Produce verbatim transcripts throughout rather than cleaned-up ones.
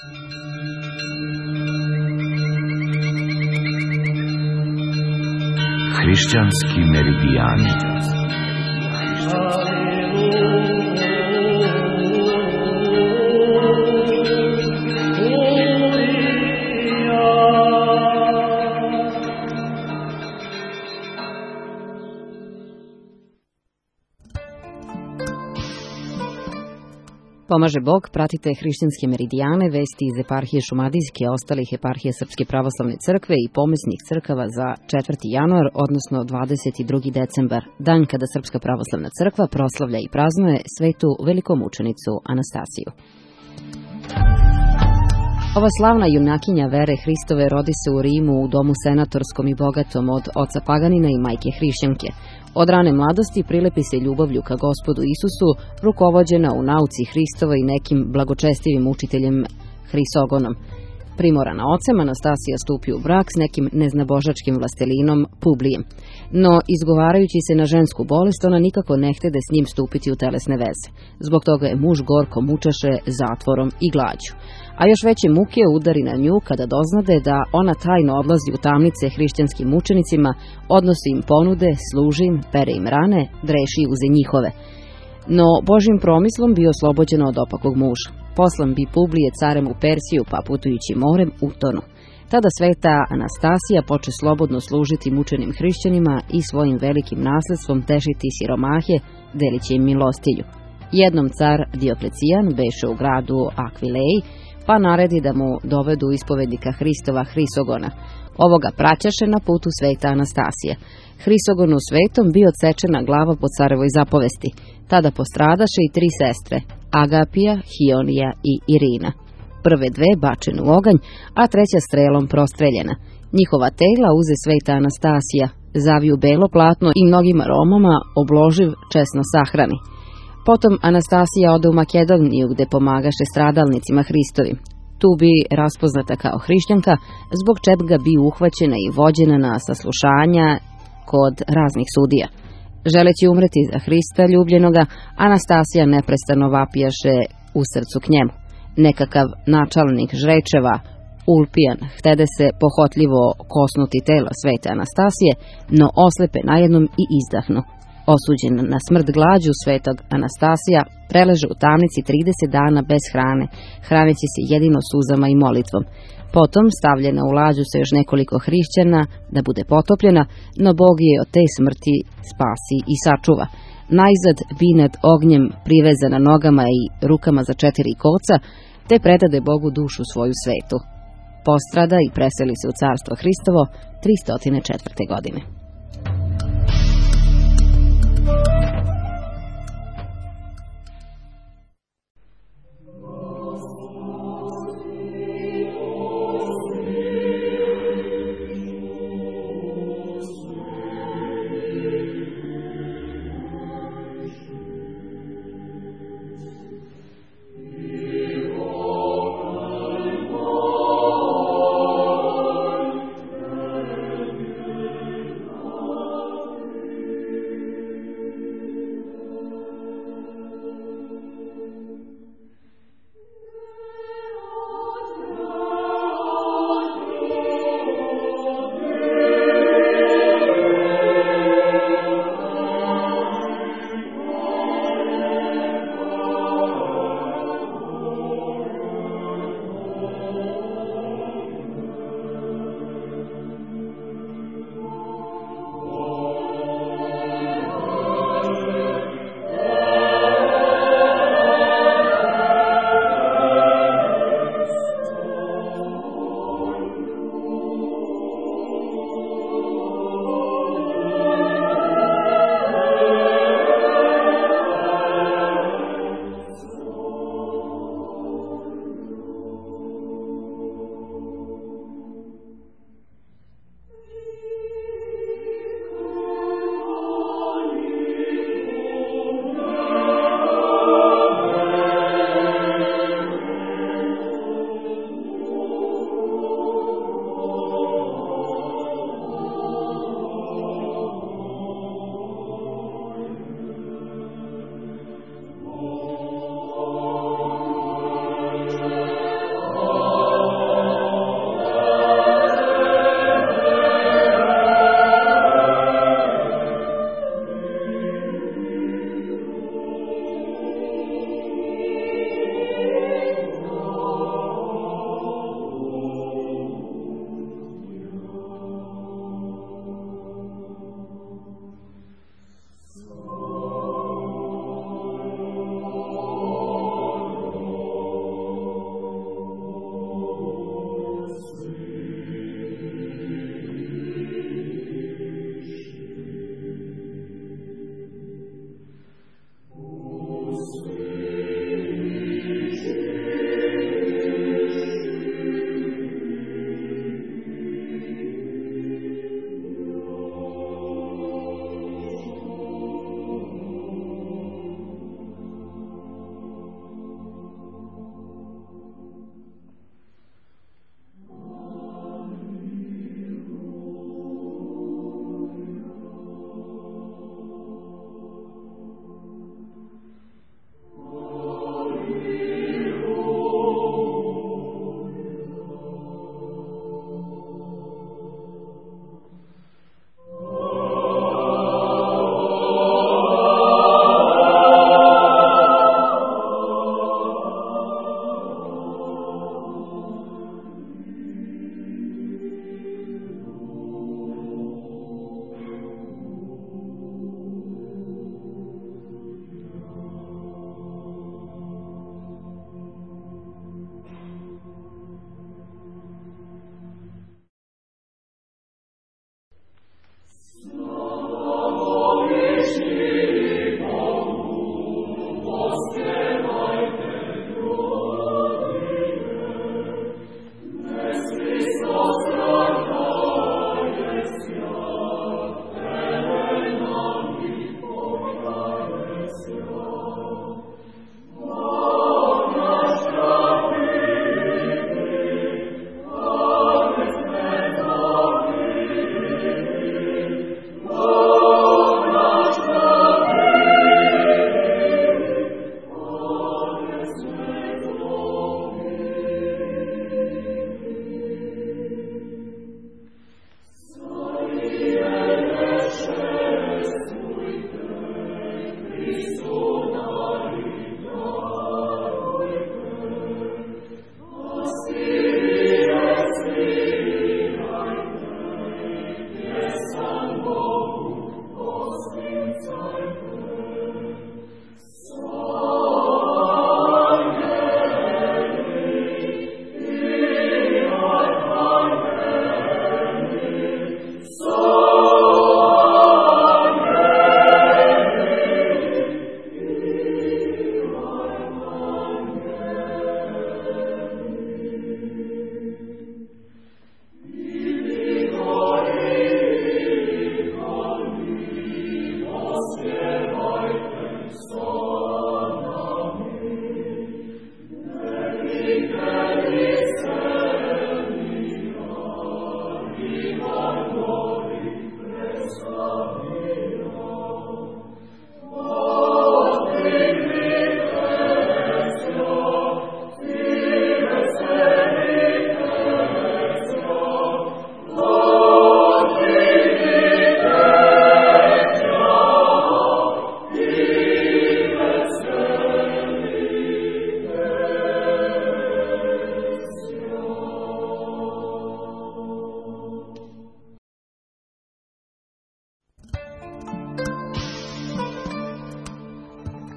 Hrišćanski meridijani. Pomaže Bog, pratite hrišćanske meridijane, vesti iz eparhije Šumadijske, ostalih eparhije Srpske pravoslavne crkve i pomesnih crkava za četvrti januar, odnosno dvadeset drugi decembar, dan kada Srpska pravoslavna crkva proslavlja i praznuje svetu velikomučenicu Anastasiju. Ova slavna junakinja vere Hristove rodi se u Rimu u domu senatorskom i bogatom od oca paganina i majke hrišćanke. Od rane mladosti prilepi se ljubavlju ka Gospodu Isusu, rukovođena u nauci Hristova i nekim blagočestivim učiteljem Hrisogonom. Primorana ocem, Anastasija stupi u brak s nekim neznabožačkim vlastelinom Publijem. No, izgovarajući se na žensku bolest, ona nikako ne htede s njim stupiti u telesne veze. Zbog toga je muž gorko mučaše zatvorom i glađu. A još veće muke udari na nju kada doznade da ona tajno odlazi u tamnice hrišćanskim mučenicima, odnosi im ponude, služi im, pere im rane, dreši uze njihove. No, Božjim promislom bio oslobođen od opakog muža. Poslan bi Publije carem u Persiju, pa putujući morem utonu. Tada sveta Anastasija poče slobodno služiti mučenim hrišćanima i svojim velikim nasledstvom tešiti siromahe, delići im milostilju. Jednom car Dioklecijan beše u gradu Akvileji, pa naredi da mu dovedu ispovednika Hristova Hrisogona. Ovoga praćaše na putu sveta Anastasija. Hrisogonu svetom bio odsečena glava po carevoj zapovesti. Tada postradaše i tri sestre, Agapija, Hionija i Irina. Prve dve bačene u oganj, a treća strelom prostreljena. Njihova tela uze sveta Anastasija, zaviju belo platno i mnogim aromama obloživ česno sahrani. Potom Anastasija ode u Makedoniju gde pomagaše stradalnicima Hristovim. Tu bi raspoznata kao hrišćanka, zbog čega bi uhvaćena i vođena na saslušanja kod raznih sudija. Želeći umreti za Hrista ljubljenoga, Anastasija neprestano vapijaše u srcu k njemu. Nekakav načalnik žrečeva, Ulpijan, htede se pohotljivo kosnuti tela svete Anastasije, no oslepe najednom i izdahnu. Osuđen na smrt glađu, svetog Anastasija preleže u tamnici trideset dana bez hrane, hraneći se jedino suzama i molitvom. Potom stavljena u lađu sa još nekoliko hrišćana da bude potopljena, no Bog je od te smrti spasi i sačuva. Najzad bi nad ognjem privezana nogama i rukama za četiri koca, te predade Bogu dušu svoju svetu. Postrada i preseli se u carstvo Hristovo tristo četvrte. godine.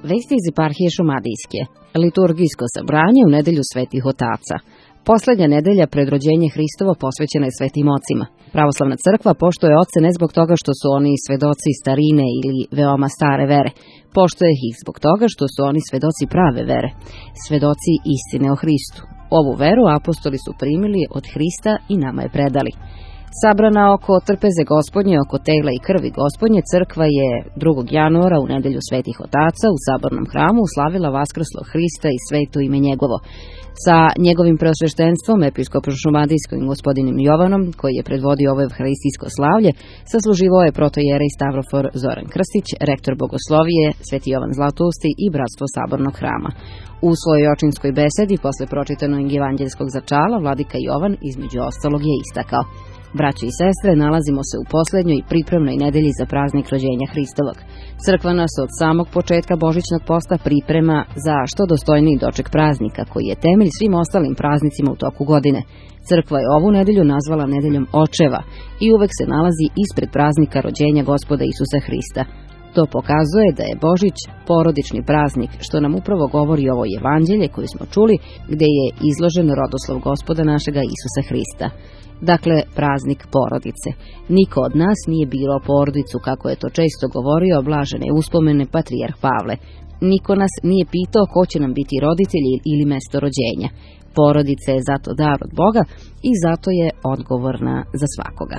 Vesti iz eparhije Šumadijske. Liturgijsko sabranje u nedelju Svetih Otaca. Poslednja nedelja pred rođenje Hristovo posvećena je svetim ocima. Pravoslavna crkva poštuje oce ne zbog toga što su oni svedoci starine ili veoma stare vere. Poštuje ih zbog toga što su oni svedoci prave vere, svedoci istine o Hristu. Ovu veru apostoli su primili od Hrista i nama je predali. Sabrana oko trpeze Gospodnje, oko tegla i krvi Gospodnje, crkva je drugog januara u nedelju Svetih Otaca u sabornom hramu slavila vaskrslog Hrista i sveto ime njegovo. Sa njegovim preosveštenstvom, episkopom Šumadijskim gospodinom Jovanom, koji je predvodio ovo evharistijsko slavlje, sasluživao je protojerej Stavrofor Zoran Krstić, rektor bogoslovije, Sveti Jovan Zlatousti i bratstvo sabornog hrama. U svojoj očinskoj besedi, posle pročitanog evanđeljskog začala, vladika Jovan između ostalog je istakao: Braće i sestre, nalazimo se u poslednjoj pripremnoj nedelji za praznik rođenja Hristovog. Crkva nas od samog početka božićnog posta priprema za što dostojniji doček praznika, koji je temelj svim ostalim praznicima u toku godine. Crkva je ovu nedelju nazvala nedeljom očeva i uvek se nalazi ispred praznika rođenja Gospoda Isusa Hrista. To pokazuje da je Božić porodični praznik, što nam upravo govori ovo evanđelje koje smo čuli, gde je izložen rodoslov Gospoda našega Isusa Hrista. Dakle, praznik porodice. Niko od nas nije birao porodicu, kako je to često govorio blažene uspomene patrijarh Pavle. Niko nas nije pitao ko će nam biti roditelji ili mesto rođenja. Porodica je zato dar od Boga i zato je odgovorna za svakoga.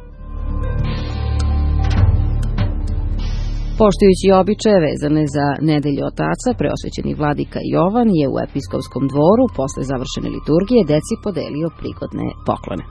Poštujući običaje vezane za nedelju Otaca, preosvećeni vladika Jovan je u episkopskom dvoru posle završene liturgije deci podelio prigodne poklone.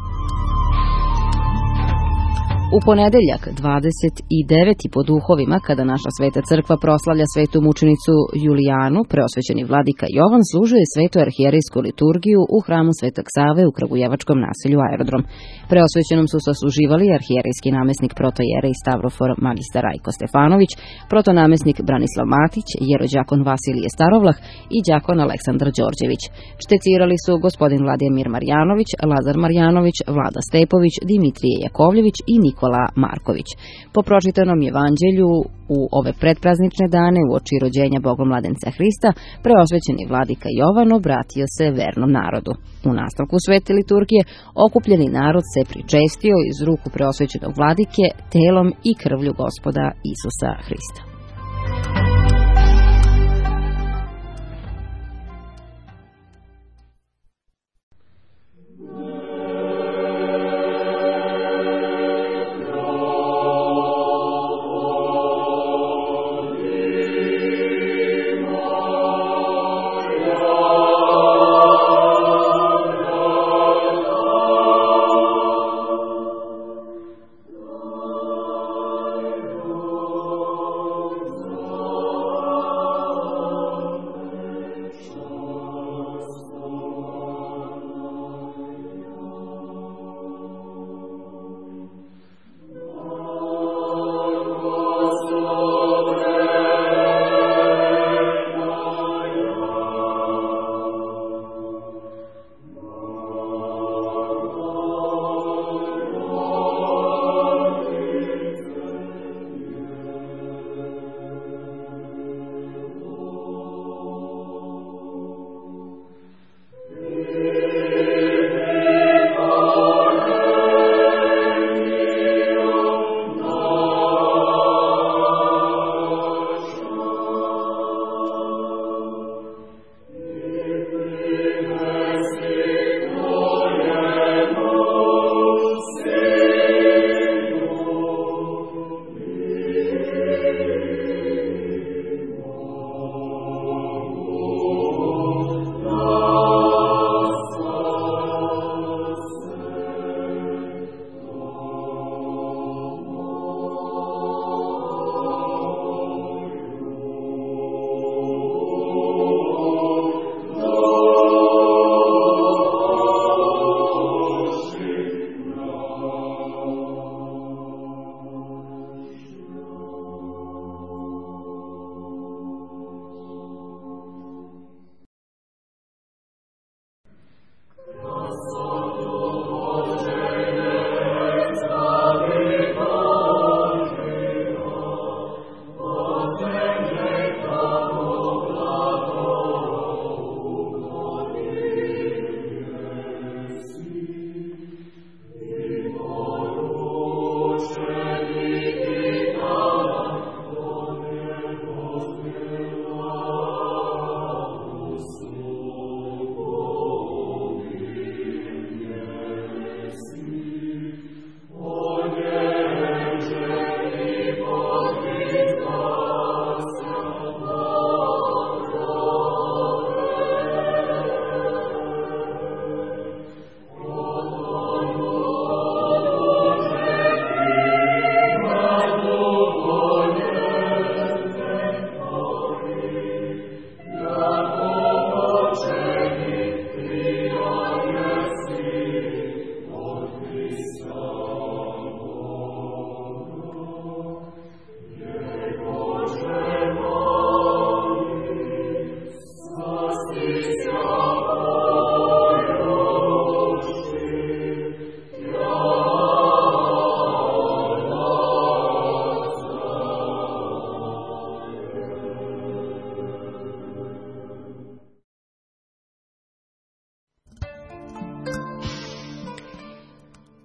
U ponedeljak, dvadeset deveti po duhovima, kada naša sveta crkva proslavlja svetu mučenicu Julijanu, preosvećeni vladika Jovan služuje svetu arhijerejsku liturgiju u hramu Svetog Save u kragujevačkom naselju Aerodrom. Preosvećenom su sasluživali arhijerejski namesnik protojerej Stavrofor magistar Rajko Stefanović, protonamesnik Branislav Matić, jerođakon Vasilije Starovlah i đakon Aleksandar Đorđević. Štetírali su gospodin Vladimir Marjanović, Lazar Marjanović, Vlada Stepović, Dimitrije Jakovljević i Nikola Marković. Po pročitanom evanđelju u ove predpraznične dane uoči rođenja Bogomladenca Hrista, preosvećeni vladika Jovan obratio se vernom narodu. U nastavku svete liturgije okupljeni narod se pričestio iz ruku preosvećenog vladike telom i krvlju Gospoda Isusa Hrista.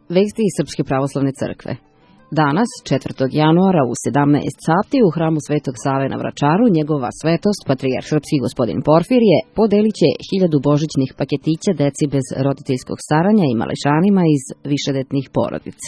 Vesti iz Srpske pravoslavne crkve. Danas, četvrtog januara u sedamnaest sati u hramu Svetog Save na Vračaru, njegova svetost, patrijarh srpski gospodin Porfirije, podelit će hiljadu božićnih paketića deci bez roditeljskog staranja i malešanima iz višedetnih porodica.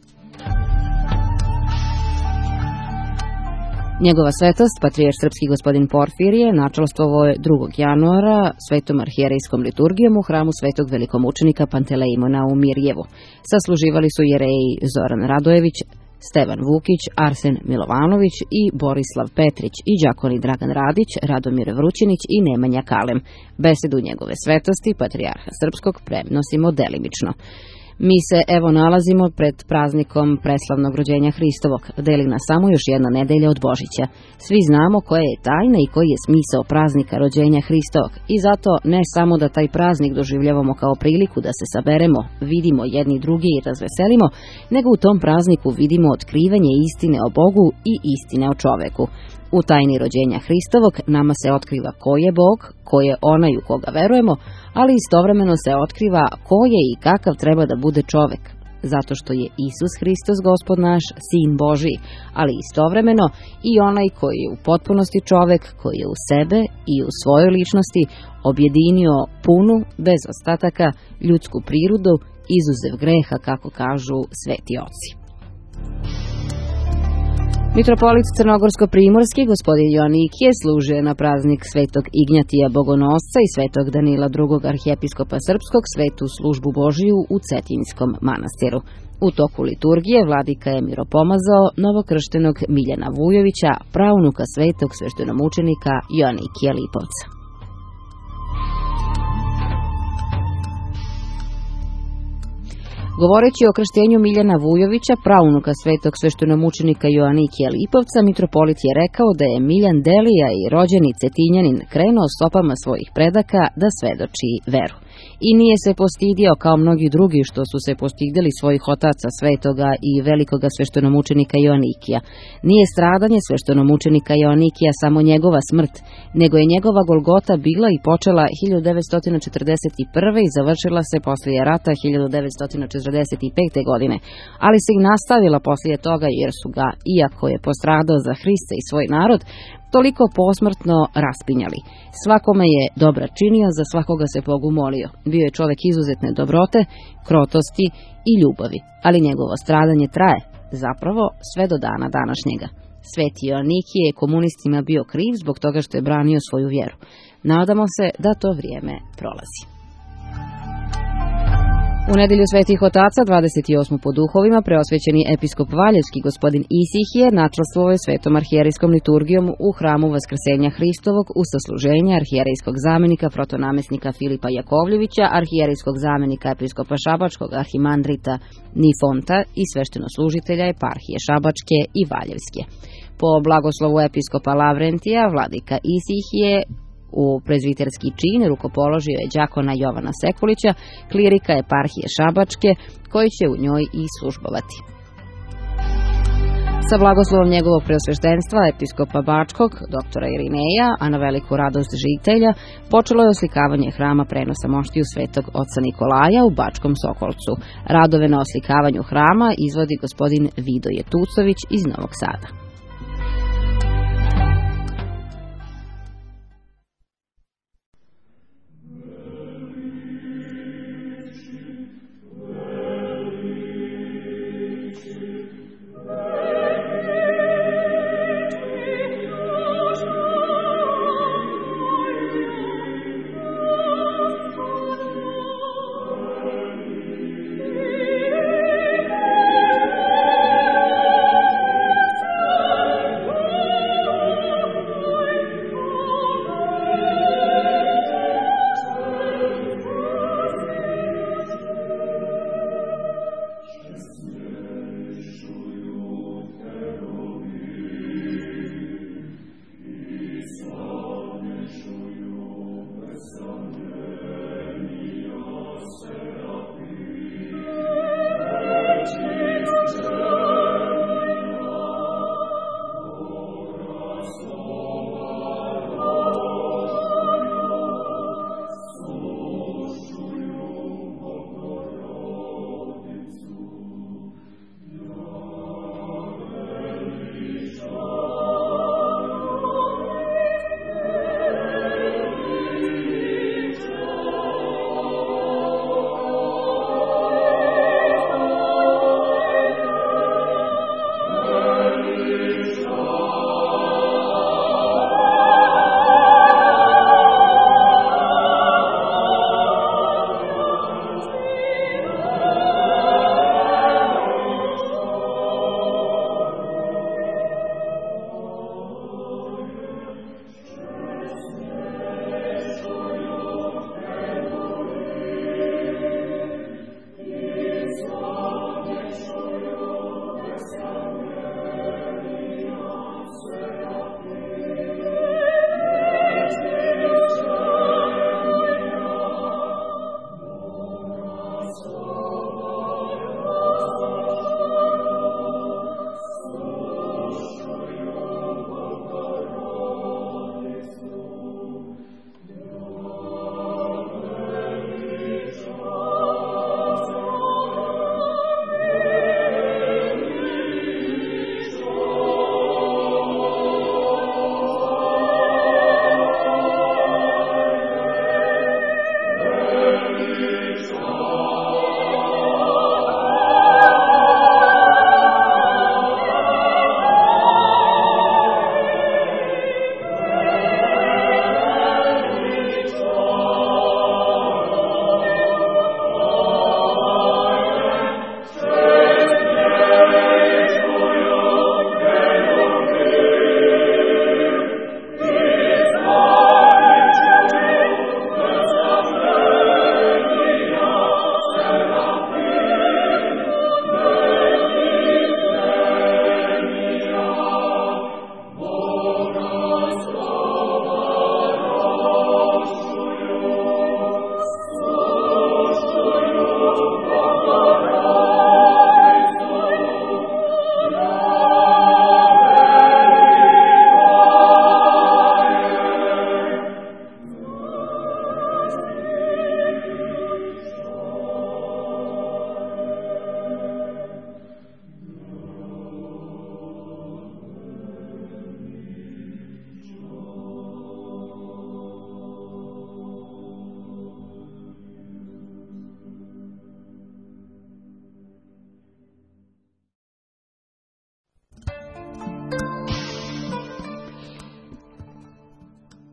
Njegova svetost, patrijarh srpski gospodin Porfirije, načelstvovo je drugog januara svetom arhijerejskom liturgijom u hramu svetog velikomučenika Pantelejmona u Mirjevu. Sasluživali su jereji Zoran Radojević, Stevan Vukić, Arsen Milovanović i Borislav Petrić i đakoni Dragan Radić, Radomir Vrućinić i Nemanja Kalem. Besedu njegove svetosti, patrijarha srpskog, prenosimo delimično. Mi se evo nalazimo pred praznikom preslavnog rođenja Hristovog, deli nas samo još jedna nedelja od Božića. Svi znamo koja je tajna i koji je smisao praznika rođenja Hristovog i zato ne samo da taj praznik doživljavamo kao priliku da se saberemo, vidimo jedni drugi i razveselimo, nego u tom prazniku vidimo otkrivanje istine o Bogu i istine o čoveku. U tajni rođenja Hristovog nama se otkriva ko je Bog, ko je onaj u koga verujemo, ali istovremeno se otkriva ko je i kakav treba da bude čovek, zato što je Isus Hristos Gospod naš, Sin Božiji, ali istovremeno i onaj koji je u potpunosti čovek, koji je u sebe i u svojoj ličnosti objedinio punu, bez ostataka, ljudsku prirodu, izuzev greha, kako kažu sveti oci. Mitropolit Crnogorsko-primorski, gospodin Joanikije, služio na praznik svetog Ignjatija Bogonosca i svetog Danila drugog arhijepiskopa srpskog svetu službu Božiju u Cetinjskom manastiru. U toku liturgije vladika je miropomazao novokrštenog Miljana Vujovića, praunuka svetog sveštenomučenika Joanikija Lipovca. Govoreći o krštenju Miljana Vujovića, praunuka svetog sveštenomučenika Joanikija Lipovca, mitropolit je rekao da je Miljan Delija i rođeni Cetinjanin krenuo stopama svojih predaka da svedoči veru. I nije se postidio kao mnogi drugi što su se postidili svojih otaca svetoga i velikoga sveštenomučenika Joanikija. Nije stradanje sveštenomučenika Joanikija samo njegova smrt, nego je njegova Golgota bila i počela hiljadu devetsto četrdeset prve. i završila se poslije rata hiljadu devetsto četrdeset pete. godine, ali se i nastavila poslije toga jer su ga, iako je postradao za Hrista i svoj narod, toliko posmrtno raspinjali. Svakome je dobra činio, za svakoga se Bogu molio. Bio je čovek izuzetne dobrote, krotosti i ljubavi, ali njegovo stradanje traje, zapravo sve do dana današnjega. Sveti Joanikije je komunistima bio kriv zbog toga što je branio svoju vjeru. Nadamo se da to vrijeme prolazi. U nedelju svetih otaca, dvadeset osmog po duhovima, preosvećeni episkop Valjevski gospodin Isihije načelstvovo je svetom arhijerejskom liturgijom u hramu Vaskrsenja Hristovog u sasluženje arhijerejskog zamenika protonamesnika Filipa Jakovljevića, arhijerejskog zamenika episkopa Šabačkog arhimandrita Nifonta i sveštenoslužitelja eparhije Šabačke i Valjevske. Po blagoslovu episkopa Lavrentija, vladika Isihije u prezviterski čin rukopoložio je đakona Jovana Sekulića, klirika eparhije Šabačke, koji će u njoj i službovati. Sa blagoslovom njegovog preosveštenstva, episkopa Bačkog, doktora Irineja, a na veliku radost žitelja, počelo je oslikavanje hrama prenosa moštiju svetog oca Nikolaja u Bačkom Sokolcu. Radove na oslikavanju hrama izvodi gospodin Vidoje Tucović iz Novog Sada. Oh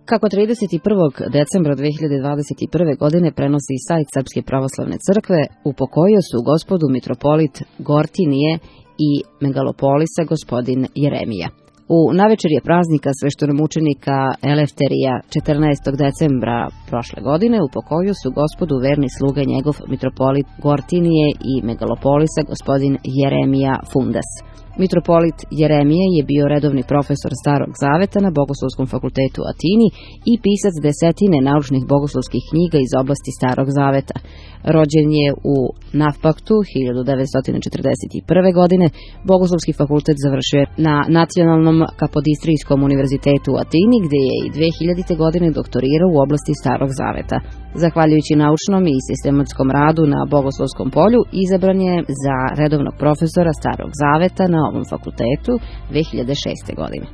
Kako trideset prvog decembra dve hiljade dvadeset prve. godine prenosi sajt Srpske pravoslavne crkve, upokojio su gospodu mitropolit Gortinije i Megalopolisa gospodin Jeremija. U navečerje praznika sveštenomučenika Elefterija četrnaestog decembra prošle godine upokojio su gospodu verni sluga njegov mitropolit Gortinije i Megalopolisa gospodin Jeremija Fundas. Mitropolit Jeremije je bio redovni profesor Starog zaveta na Bogoslovskom fakultetu u Atini i pisac desetine naučnih bogoslovskih knjiga iz oblasti Starog zaveta. Rođen je u Nafpaktu hiljadu devetsto četrdeset prve. godine, Bogoslovski fakultet završio je na Nacionalnom kapodistrijskom univerzitetu u Atini, gde je i dve hiljadite. godine doktorirao u oblasti Starog zaveta. Zahvaljujući naučnom i sistematskom radu na bogoslovskom polju, izabran je za redovnog profesora Starog zaveta na ovom fakultetu dve hiljade šeste. godine.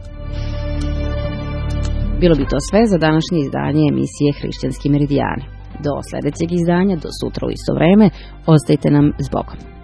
Bilo bi to sve za današnje izdanje emisije Hrišćanski meridijani. Do sledećeg izdanja, do sutra u isto vreme, ostajte nam s Bogom.